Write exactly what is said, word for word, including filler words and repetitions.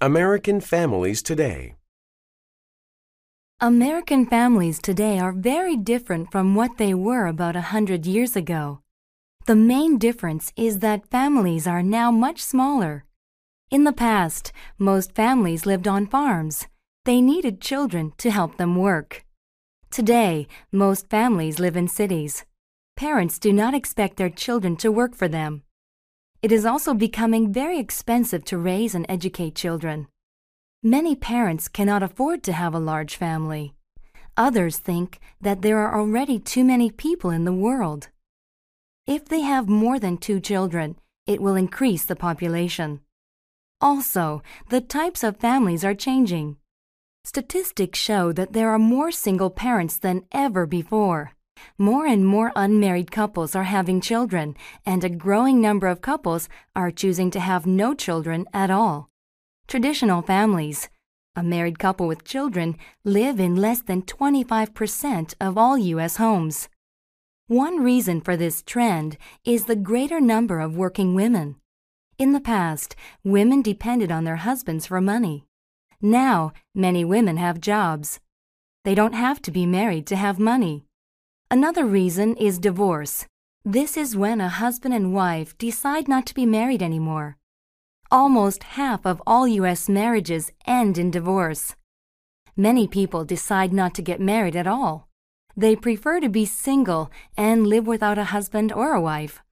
American families today. American families today are very different from what they were about a hundred years ago. The main difference is that families are now much smaller. In the past, most families lived on farms. They needed children to help them work. Today, most families live in cities. Parents do not expect their children to work for them. It is also becoming very expensive to raise and educate children. Many parents cannot afford to have a large family. Others think that there are already too many people in the world. If they have more than two children, it will increase the population. Also, the types of families are changing. Statistics show that there are more single parents than ever before. More and more unmarried couples are having children, and a growing number of couples are choosing to have no children at all. Traditional families, a married couple with children, live in less than twenty-five percent of all U S homes. One reason for this trend is the greater number of working women. In the past, women depended on their husbands for money. Now, many women have jobs. They don't have to be married to have money. Another reason is divorce. This is when a husband and wife decide not to be married anymore. Almost half of all U S marriages end in divorce. Many people decide not to get married at all. They prefer to be single and live without a husband or a wife.